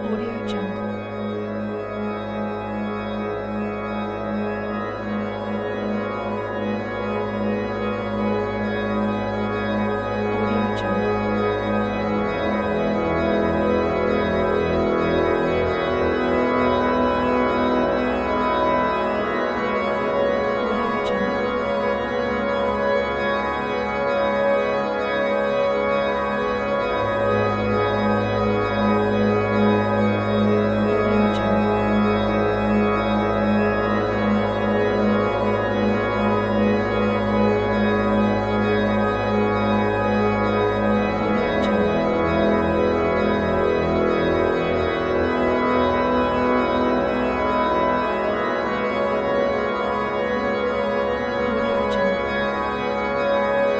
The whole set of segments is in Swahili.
Audio Jungle. Audio Jungle. Audio Jungle. Audio Jungle. Audio Jungle. Audio Jungle.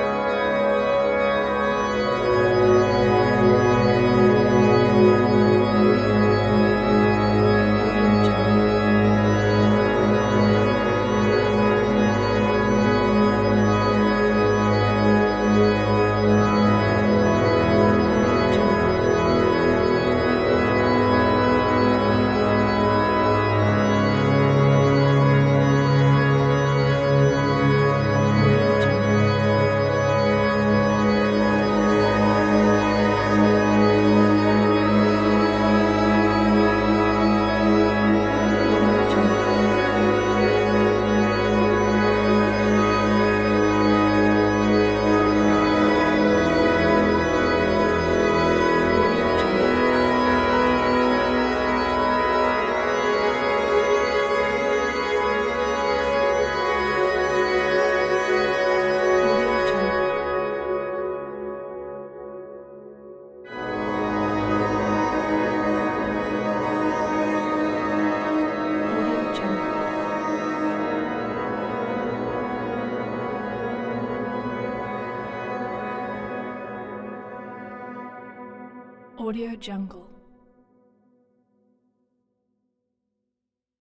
Audio Jungle. Audio Jungle. Audio Jungle. Audio Jungle. Audio Jungle. Audio Jungle. Audio Jungle. Audio Jungle.